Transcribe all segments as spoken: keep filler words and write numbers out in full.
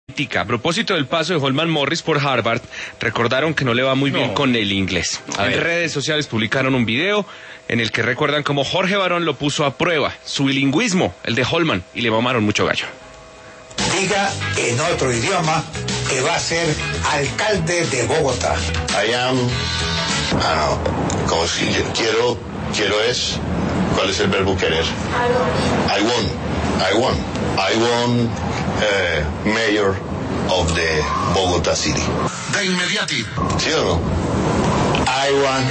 A propósito del paso de Holman Morris por Harvard, recordaron que no le va muy bien No. con el inglés. A en ver. redes sociales publicaron un video en el que recuerdan cómo Jorge Barón lo puso a prueba, su bilingüismo, el de Holman, y le mamaron mucho gallo. Diga en otro idioma que va a ser alcalde de Bogotá. I am, ah, no, como si quiero, quiero es, ¿cuál es el verbo querer? I want, I want, I want eh, mayor of the Bogotá City. De inmediati. ¿Sí o no? I want,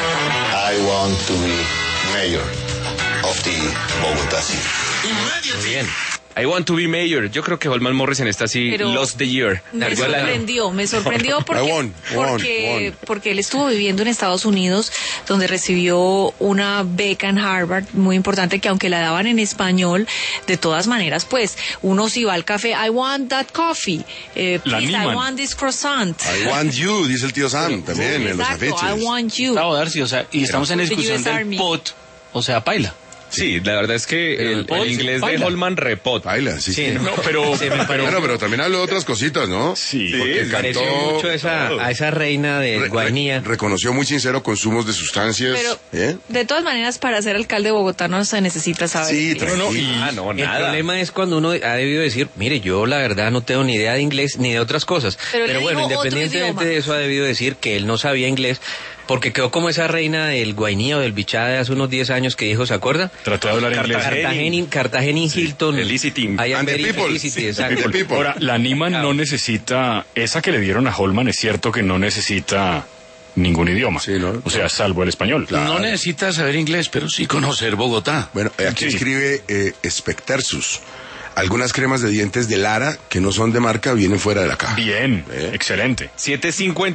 I want to be mayor of the Bogotá City. Bien. I want to be mayor. Yo creo que Holman Morris en esta sí Pero lost the year. Me Algo al año. sorprendió, me sorprendió porque, I won, won, porque, won. porque él estuvo viviendo en Estados Unidos, donde recibió una beca en Harvard muy importante, que aunque la daban en español, de todas maneras, pues, uno si va al café, I want that coffee, eh, La please, I animan. want this croissant. I want you, dice el tío Sam también en los Exacto, afiches. I want you. Claro, Darcy, o sea, y estamos en The discusión U S del Army. P O T, o sea, paila. Sí, la verdad es que Pero el, el pot, el inglés baila. de Holman repot. Baila, sí, sí. No, pero, Se me parece- Bueno, pero también habló de otras cositas, ¿no? Sí. Porque Sí, cantó, Pareció mucho a esa, a esa reina de re- re- Guainía. reconoció muy sincero consumos de sustancias. Pero, ¿eh? de todas maneras, para ser alcalde de Bogotá no se necesita saber. Sí, inglés. tranquilo. no, y- Ah, no, El nada. problema es cuando uno ha debido decir, mire, yo la verdad no tengo ni idea de inglés ni de otras cosas. Pero Pero, le bueno, dijo otro independientemente idioma. de eso ha debido decir que él no sabía inglés, porque quedó como esa reina del Guainía o del Bichá de hace unos diez años que dijo, ¿se acuerda? Trató de hablar inglés. Cartagena, Cartagena Hilton. Eliciting. I am And the very people. felicity, The exacto. people. Ahora, la Niman no necesita, esa que le dieron a Holman es cierto que no necesita ningún idioma. Sí, ¿no? O sea, salvo el español. No necesitas saber inglés, pero sí conocer Bogotá. Bueno, eh, aquí Sí. escribe eh, Spectersus. Algunas cremas de dientes de Lara que no son de marca vienen fuera de la caja. Bien, ¿Eh? excelente. siete cincuenta